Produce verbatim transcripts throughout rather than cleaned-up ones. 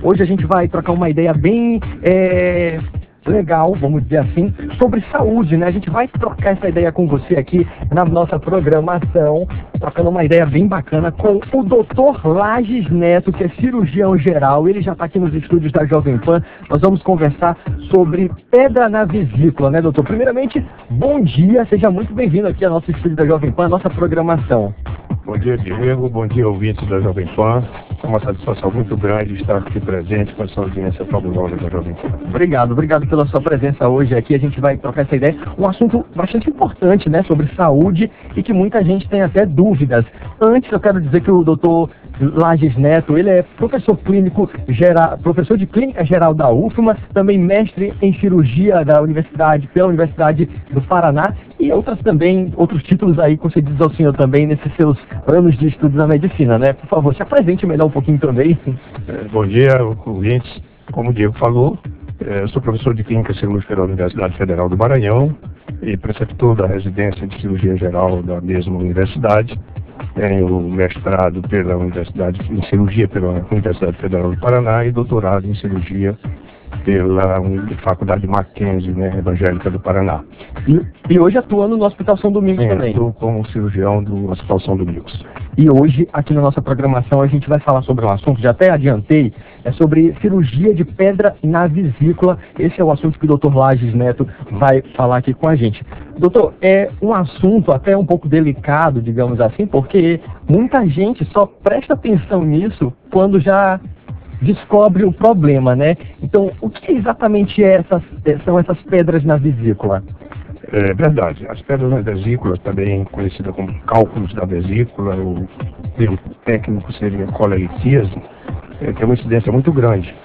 Hoje a gente vai trocar uma ideia bem é, legal, vamos dizer assim, sobre saúde, né? A gente vai trocar essa ideia com você aqui na nossa programação, trocando uma ideia bem bacana com o doutor Lages Neto, que é cirurgião geral. Ele já está aqui nos estúdios da Jovem Pan. Nós vamos conversar sobre pedra na vesícula, né, doutor? Primeiramente, bom dia, seja muito bem-vindo aqui ao nosso estúdio da Jovem Pan, à nossa programação. Bom dia, Diego. Bom dia, ouvintes da Jovem Pan. É uma satisfação muito grande estar aqui presente com essa audiência fabulosa da Jovem Pan. Obrigado, obrigado pela sua presença hoje aqui. A gente vai trocar essa ideia. Um assunto bastante importante, né, sobre saúde e que muita gente tem até dúvidas. Antes, eu quero dizer que o doutor Lages Neto, ele é professor clínico geral, professor de clínica geral da U F M A, também mestre em cirurgia da universidade, pela Universidade do Paraná, e outras também, outros títulos aí concedidos ao senhor também nesses seus anos de estudos na medicina, né? Por favor, se apresente melhor um pouquinho também. É, bom dia, ouvintes. Como o Diego falou, é, eu sou professor de clínica cirúrgica da Universidade Federal do Maranhão e preceptor da residência de cirurgia geral da mesma universidade. Tenho mestrado pela Universidade em cirurgia pela Universidade Federal do Paraná e doutorado em cirurgia pela Faculdade Mackenzie, né, Evangélica do Paraná. E, e hoje atuando no Hospital São Domingos Sim, também. Estou como cirurgião do Hospital São Domingos. E hoje, aqui na nossa programação, a gente vai falar sobre um assunto, já até adiantei, é sobre cirurgia de pedra na vesícula. Esse é o assunto que o doutor Lages Neto vai falar aqui com a gente. Doutor, é um assunto até um pouco delicado, digamos assim, porque muita gente só presta atenção nisso quando já descobre o problema, né? Então, o que exatamente é essas, são essas pedras na vesícula? É verdade. As pedras na vesícula, também conhecida como cálculos da vesícula, o termo técnico seria colelitíase, é, tem uma incidência muito grande.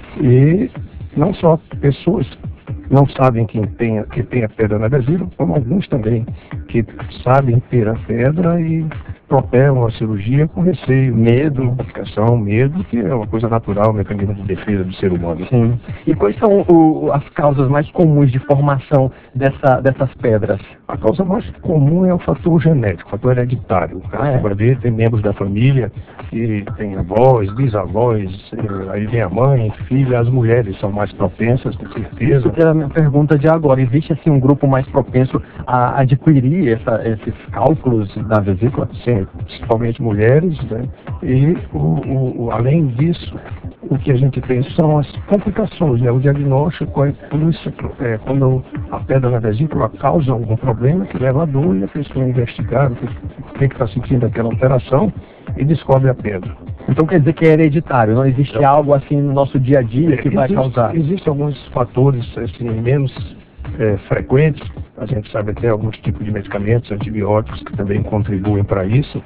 E não só pessoas não sabem que tem, que tem a pedra na vesícula, como alguns também que sabem ter a pedra e propelam a cirurgia com receio, medo, complicação, medo, que é uma coisa natural, um mecanismo de defesa do ser humano. Sim. E quais são o, as causas mais comuns de formação dessa, dessas pedras? A causa mais comum é o fator genético, o fator hereditário. Ah, é? Você vai ver, tem membros da família que tem avós, bisavós, aí vem a mãe, filha, as mulheres são mais propensas, com certeza. Isso que era a minha pergunta de agora. Existe assim um grupo mais propenso a adquirir essa, esses cálculos da vesícula? Sim, principalmente mulheres, né? E o, o, o, além disso, o que a gente tem são as complicações, né? O diagnóstico é, isso, é quando a pedra na vesícula causa algum problema que leva a dor e a pessoa investigar o que que está sentindo aquela alteração e descobre a pedra. Então quer dizer que é hereditário, não existe Não. algo assim no nosso dia a dia que É, vai existe, causar? Existem alguns fatores assim, menos é, frequentes. A gente sabe até alguns tipos de medicamentos, antibióticos, que também contribuem para isso.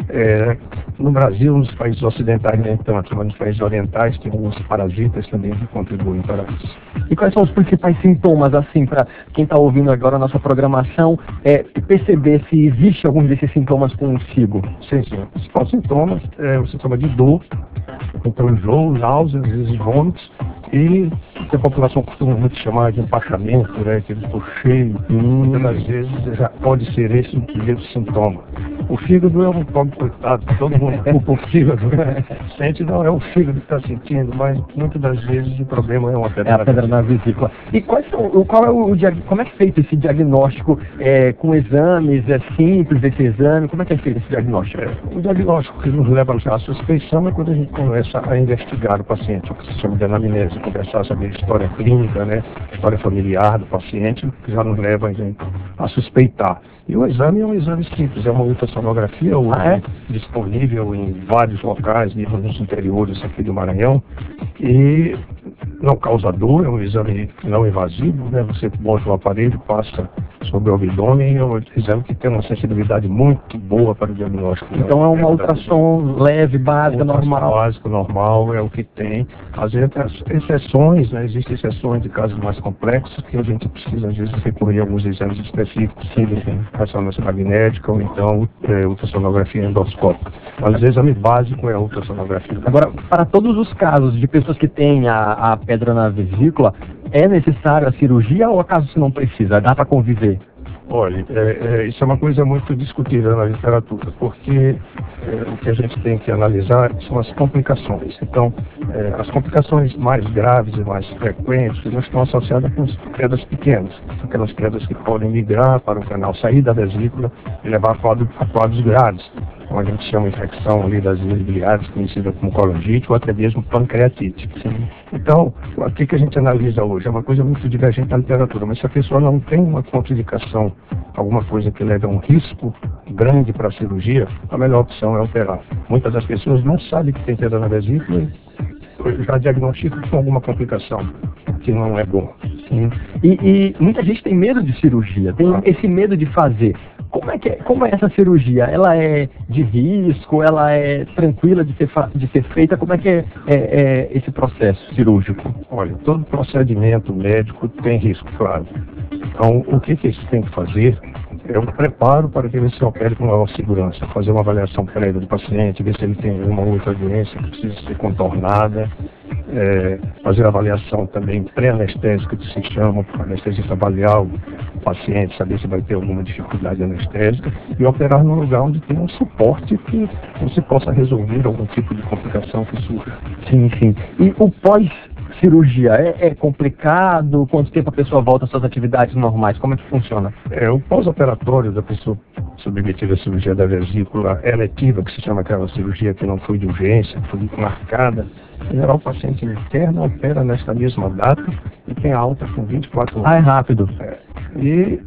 É, no Brasil, nos países ocidentais nem tanto, mas nos países orientais tem alguns parasitas também que contribuem para isso. E quais são os principais sintomas, assim, para quem está ouvindo agora a nossa programação, é, perceber se existe algum desses sintomas consigo? Sim, sim. Os principais sintomas é o sintoma de dor, então enjoo, náuseas, às vezes vômitos, e que a população costuma muito chamar de empachamento, né, que eu estou cheio, Hum. muitas vezes já pode ser esse o primeiro sintoma. O fígado é um pobre coitado, todo mundo culpa o fígado, né? Sente, não é o fígado que está sentindo, mas muitas das vezes o problema é uma pedra. É a pedra na vesícula. E quais são, o- qual é o, diag- como é feito esse diagnóstico? É, com exames, é simples esse exame? Como é que é feito esse diagnóstico? É, o diagnóstico que nos leva à suspeição é quando a gente começa a investigar o paciente, o que se chama de anamnese, conversar sobre a história clínica, né, a história familiar do paciente, que já nos leva a, gente, a suspeitar. E o exame é um exame simples, é uma ultrassonografia hoje, Ah, é? disponível em vários locais, mesmo nos interiores aqui do Maranhão, e não causa dor, é um exame não invasivo, né? Você bota o aparelho, passa sobre o abdômen, é um exame que tem uma sensibilidade muito boa para o diagnóstico. Então é uma ultrassom leve, básica, normal. Básico, normal, é o que tem. Às vezes tem as exceções, né? Existem exceções de casos mais complexos que a gente precisa, às vezes, recorrer a alguns exames específicos, sim, ressonância magnética ou então é, ultrassonografia endoscópica. Mas o exame básico é a ultrassonografia. Agora, para todos os casos de pessoas que têm a, a pedra na vesícula, é necessário a cirurgia ou acaso se não precisa? Dá para conviver? Olha, é, é, isso é uma coisa muito discutida na literatura, porque é, o que a gente tem que analisar são as complicações. Então, é, as complicações mais graves e mais frequentes não estão associadas com as pedras pequenas, aquelas pedras que podem migrar para o canal, sair da vesícula e levar a quadros, a quadros graves, como a gente chama de infecção ali das vias biliares, conhecida como colangite ou até mesmo pancreatite. Sim. Então, o que, que a gente analisa hoje? É uma coisa muito divergente na literatura, mas se a pessoa não tem uma contraindicação, alguma coisa que leve a um risco grande para a cirurgia, a melhor opção é operar. Muitas das pessoas não sabem que tem pedra na vesícula e já diagnosticam com alguma complicação, que não é bom. Sim. E, e muita gente tem medo de cirurgia, tem ah. esse medo de fazer. Como é, que é, como é essa cirurgia? Ela é de risco? Ela é tranquila de ser, de ser feita? Como é que é, é, é esse processo cirúrgico? Olha, todo procedimento médico tem risco, claro. Então, o que, que eles têm que fazer é um preparo para que ele se opere com maior segurança, fazer uma avaliação prévia do paciente, ver se ele tem alguma outra doença que precisa ser contornada, é, fazer a avaliação também pré-anestésica, que se chama, para o anestesista avaliar o paciente, saber se vai ter alguma dificuldade anestésica, e operar num lugar onde tem um suporte que você possa resolver algum tipo de complicação que surja. Sim, sim. E o pós cirurgia é, é complicado? Quanto tempo a pessoa volta às suas atividades normais? Como é que funciona? É, o pós-operatório da pessoa submetida à cirurgia da vesícula eletiva, que se chama aquela cirurgia que não foi de urgência, que foi marcada, em geral o paciente interna opera nesta mesma data e tem alta com vinte e quatro horas. Ah, é rápido. É, e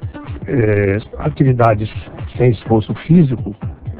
é, atividades sem esforço físico,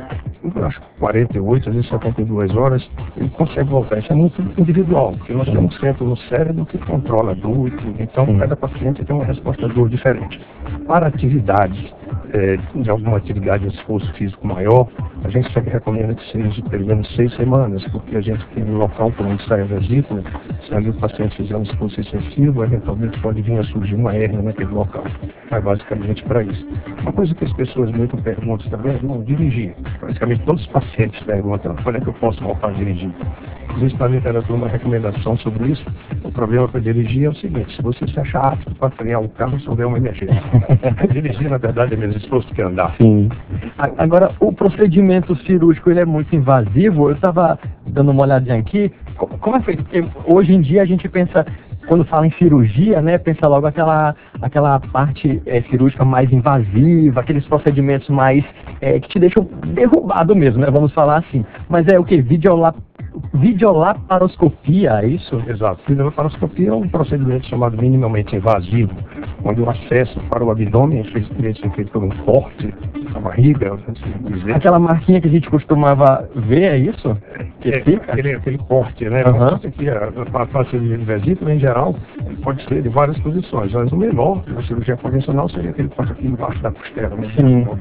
eu acho que quarenta e oito, às vezes setenta e duas horas, ele consegue voltar. Isso é muito individual, porque nós temos um centro no cérebro que controla a dor e tudo. Então, cada paciente tem uma resposta à dor diferente. Para atividades, é, de alguma atividade de esforço físico maior, a gente sempre recomenda que seja pelo menos seis semanas, porque a gente tem um local por onde sai a vesícula, se ali o paciente fizer um esforço excessivo, eventualmente pode vir a surgir uma hérnia naquele local. Mas basicamente para isso. Uma coisa que as pessoas muito perguntam também é não dirigir. Basicamente todos os pacientes perguntam, quando é que eu posso voltar a dirigir? Existe na literatura uma recomendação sobre isso. O problema para dirigir é o seguinte: se você se achar apto para frear o carro, se houver uma emergência. Dirigir, na verdade, é menos esforço que andar. Sim. Agora, o procedimento cirúrgico ele é muito invasivo. Eu estava dando uma olhadinha aqui. Como é feito? Porque hoje em dia a gente pensa, quando fala em cirurgia, né, pensa logo aquela, aquela parte é, cirúrgica mais invasiva, aqueles procedimentos mais é, que te deixam derrubado mesmo, né, vamos falar assim. Mas é o que? Videolap... Videolaparoscopia, é isso? Exato. Videolaparoscopia é um procedimento chamado minimamente invasivo, onde o acesso para o abdômen é feito por um corte na barriga. Dizer. Aquela marquinha que a gente costumava ver, é isso? Que é, fica? Aquele, aquele corte, né? Uhum. O corte aqui, a face de vesícula, em geral, pode ser de várias posições, mas o menor, na cirurgia convencional, seria aquele corte aqui embaixo da costela, né?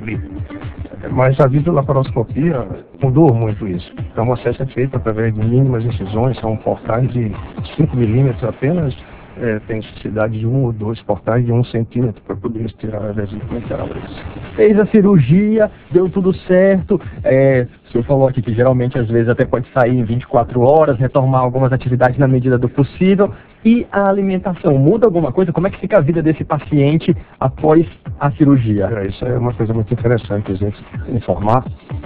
Mas a videolaparoscopia mudou muito isso. Então o acesso é feito através de mínimas incisões, são portais de cinco milímetros apenas, é, tem necessidade de um ou dois portais de um centímetro para poder estirar a vesícula lateral. Fez a cirurgia, deu tudo certo. É, o senhor falou aqui que geralmente às vezes até pode sair em vinte e quatro horas, retomar algumas atividades na medida do possível. E a alimentação, muda alguma coisa? Como é que fica a vida desse paciente após a cirurgia? É, isso é uma coisa muito interessante a gente informar.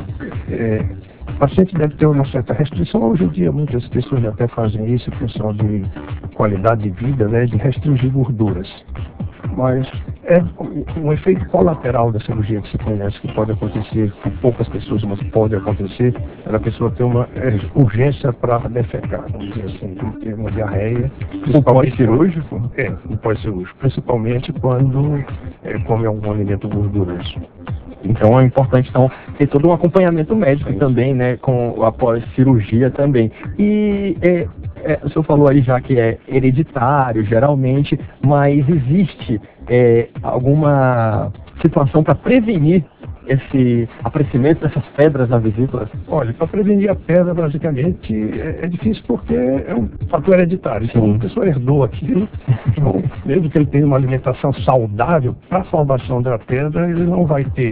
É, o paciente deve ter uma certa restrição. Hoje em dia, muitas pessoas até fazem isso em função de qualidade de vida, né, de restringir gorduras. Mas é um efeito colateral da cirurgia que se conhece, que pode acontecer com poucas pessoas, mas pode acontecer, é a pessoa ter uma urgência para defecar, vamos dizer assim, ter uma diarreia. O pós-cirúrgico? É, o pós-cirúrgico, principalmente quando é, come algum alimento gorduroso. Então é importante então, ter todo um acompanhamento médico Sim. também, né, com após cirurgia também. E é, é, o senhor falou aí já que é hereditário, geralmente, mas existe é, alguma situação para prevenir esse aparecimento dessas pedras na vesícula? Olha, para prevenir a pedra, basicamente, é, é difícil porque é um fator hereditário. Então, a pessoa herdou aquilo, então, mesmo que ele tenha uma alimentação saudável, para a formação da pedra, ele não vai ter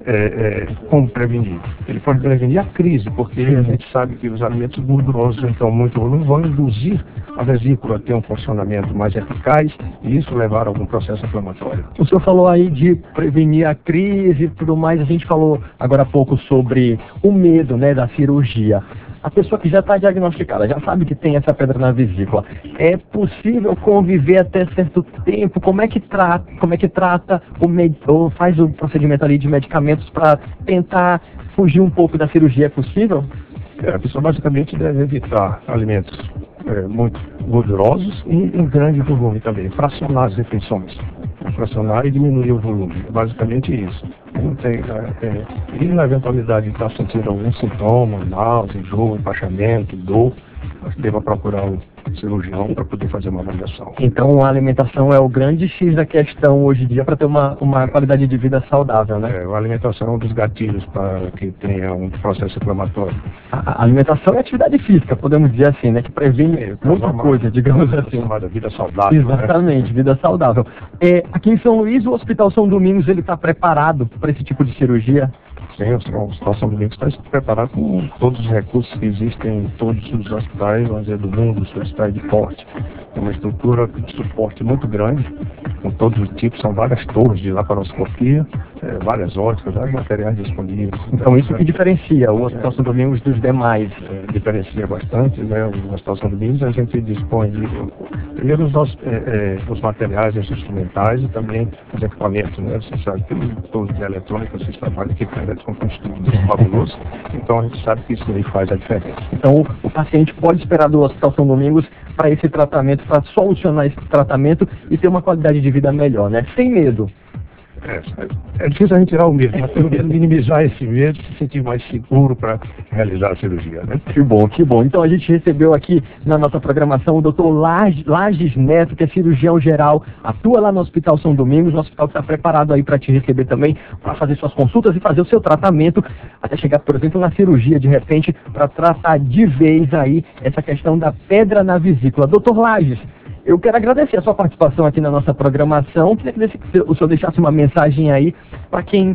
é, é, como prevenir? Ele pode prevenir a crise, porque a gente sabe que os alimentos gordurosos, então, muito volume, vão induzir a vesícula a ter um funcionamento mais eficaz e isso levar a algum processo inflamatório. O senhor falou aí de prevenir a crise e tudo mais, a gente falou agora há pouco sobre o medo, né, da cirurgia. A pessoa que já está diagnosticada, já sabe que tem essa pedra na vesícula, é possível conviver até certo tempo? Como é que trata, como é que trata o med... ou faz o procedimento ali de medicamentos para tentar fugir um pouco da cirurgia? É possível? É, a pessoa basicamente deve evitar alimentos é, muito gordurosos e em grande volume também, fracionar as refeições, fracionar e diminuir o volume, basicamente isso. Não tem, é, é, e na eventualidade de estar sentindo algum sintoma, náusea, enjoo, empachamento, dor, deva procurar um cirurgião para poder fazer uma avaliação. Então a alimentação é o grande X da questão hoje em dia para ter uma, uma qualidade de vida saudável, né? É, a alimentação é um dos gatilhos para que tenha um processo inflamatório. A, a alimentação é atividade física, podemos dizer assim, né? Que previne é, muita uma, coisa, digamos assim. Chamada vida saudável. Exatamente, né? Vida saudável. É, aqui em São Luís, o Hospital São Domingos, ele está preparado para esse tipo de cirurgia? Sim, o Hospital São Domingos está preparado com todos os recursos que existem em todos os hospitais, vamos dizer, do mundo, os hospitais de porte. Tem uma estrutura de suporte muito grande, com todos os tipos, são várias torres de laparoscopia, é, várias óticas, vários materiais disponíveis. Então isso que diferencia o Hospital São Domingos dos demais? É, diferencia bastante, né? O Hospital São Domingos a gente dispõe de, primeiro, os, nossos, é, é, os materiais, os instrumentais e também os equipamentos, né? Você sabe que todos os eletrônicos, vocês trabalham aqui com eletrônicos com um estudo fabuloso, então a gente sabe que isso aí faz a diferença. Então o paciente pode esperar do Hospital São Domingos para esse tratamento, para solucionar esse tratamento e ter uma qualidade de vida melhor, né? Sem medo. É, é difícil a gente tirar o medo, mas pelo menos minimizar esse medo, se sentir mais seguro para realizar a cirurgia, né? Que bom, que bom. Então a gente recebeu aqui na nossa programação o doutor Lages Neto, que é cirurgião geral, atua lá no Hospital São Domingos. O hospital está preparado aí para te receber também, para fazer suas consultas e fazer o seu tratamento, até chegar, por exemplo, na cirurgia de repente, para tratar de vez aí essa questão da pedra na vesícula. Doutor Lages, eu quero agradecer a sua participação aqui na nossa programação. Queria que o senhor deixasse uma mensagem aí para quem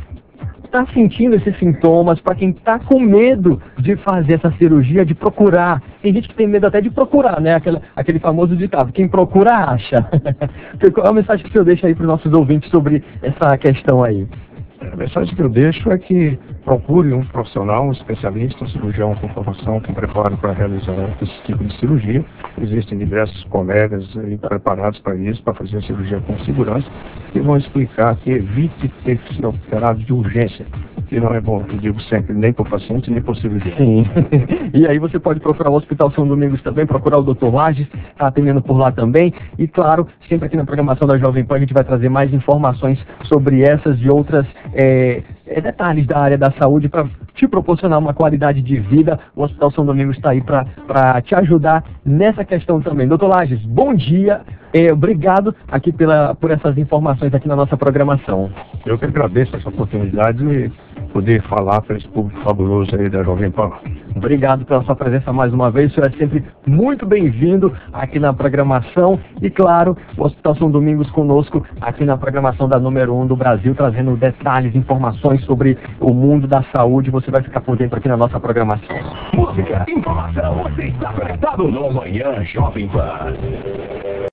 está sentindo esses sintomas, para quem está com medo de fazer essa cirurgia, de procurar. Tem gente que tem medo até de procurar, né? Aquele, aquele famoso ditado, quem procura acha. Qual é a mensagem que o senhor deixa aí para os nossos ouvintes sobre essa questão aí? A mensagem que eu deixo é que procure um profissional, um especialista, um cirurgião com formação, com preparo para realizar esse tipo de cirurgia. Existem diversos colegas aí preparados para isso, para fazer a cirurgia com segurança, que vão explicar que evite ter que ser operado de urgência, que não é bom, eu digo sempre, nem para o paciente, nem para o cirurgião. Sim. E aí você pode procurar o Hospital São Domingos também, procurar o doutor Lages, está atendendo por lá também. E claro, sempre aqui na programação da Jovem Pan a gente vai trazer mais informações sobre essas e outras É, é, detalhes da área da saúde para te proporcionar uma qualidade de vida. O Hospital São Domingos está aí para te ajudar nessa questão também. Doutor Lages, bom dia. É, obrigado aqui pela, por essas informações aqui na nossa programação. Eu que agradeço essa oportunidade de poder falar para esse público fabuloso aí da Jovem Pan. Obrigado pela sua presença mais uma vez. O senhor é sempre muito bem-vindo aqui na programação. E claro, o Hospital São Domingos conosco aqui na programação da número um do Brasil, trazendo detalhes, informações sobre o mundo da saúde. Você vai ficar por dentro aqui na nossa programação. Música, informação, você está conectado no Manhã Jovem Pan.